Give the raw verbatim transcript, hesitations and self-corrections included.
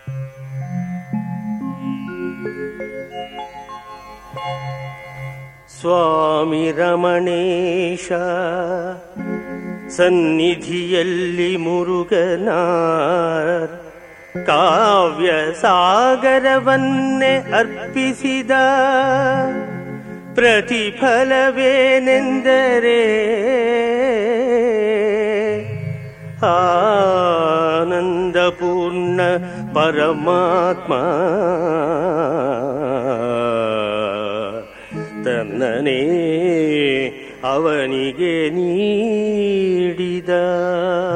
ಸ್ವಾಮಿ ರಮಣೇಶ ಸನ್ನಿಧಿಯಲ್ಲಿ ಮುರುಗನ ಕಾವ್ಯ ಸಾಗರವನ್ನೇ ಅರ್ಪಿಸಿದ ಪ್ರತಿಫಲವೇನೆಂದರೆ ಆನಂದಪೂರ್ಣ ಪರಮಾತ್ಮ ತನ್ನನೇ ಅವನಿಗೆ ನೀಡಿದ.